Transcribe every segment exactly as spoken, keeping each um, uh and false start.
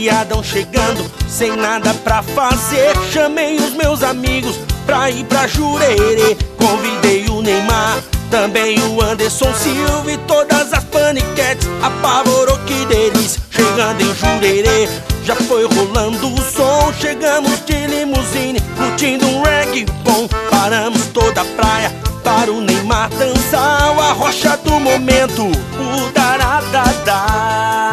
Feriadão chegando, sem nada pra fazer, chamei os meus amigos pra ir pra Jurerê. Convidei o Neymar, também o Anderson Silva e todas as paniquetes. Apavorou, que delícia, chegando em Jurerê. Já foi rolando o som, chegamos de limusine, curtindo um reggae bom. Paramos toda a praia para o Neymar dançar o arrocha do momento, o daradadá.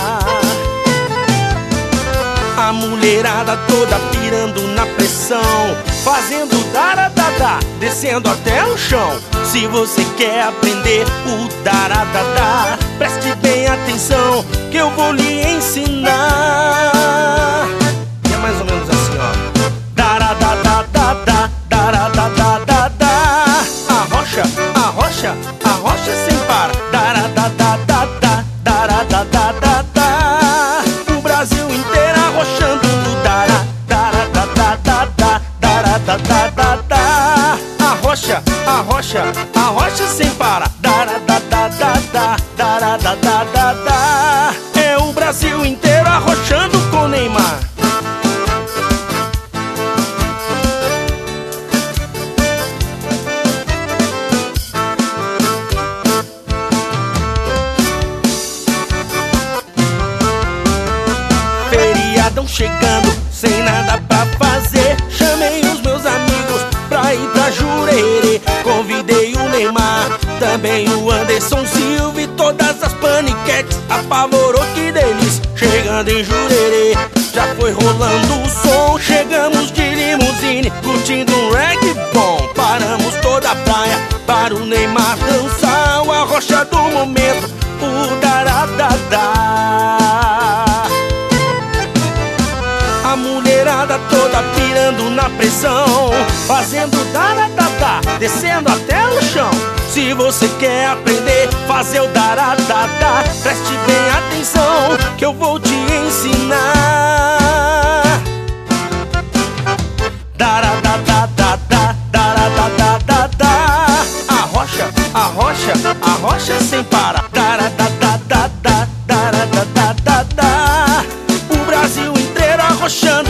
A mulherada toda pirando na pressão, fazendo daradadá, descendo até o chão. Se você quer aprender o daradadá, preste bem atenção que eu vou lhe ensinar. É mais ou menos assim, ó. Daradadadá, daradadadá. Arrocha, arrocha, arrocha sem parar. Daradadadá, daradadadá. O Brasil inteiro arrochando no dará, daradadadá, daradadadá. Arrocha, arrocha, arrocha sem parar. Daradadadá, daradadadá. É o Brasil inteiro arrochando com Neymar. Feriadão chegando, sem nada pra fazer, chamei os meus amigos pra ir pra Jurerê. Convidei o Neymar, também o Anderson Silva e todas as paniquetes. Apavorou, que delícia, chegando em Jurerê. Já foi rolando o som, chegamos de limusine, curtindo um reggae bom. Paramos toda a praia para o Neymar dançar o arrocha do momento, o daradadá. A mulherada toda pirando na pressão, fazendo daradadá, descendo até o chão. Se você quer aprender, fazer o daradadá, preste bem atenção que eu vou te ensinar. Daradadadá, daradadadá. Arrocha, arrocha, arrocha sem parar. Daradadadá, daradadadá. O Brasil inteiro arrochando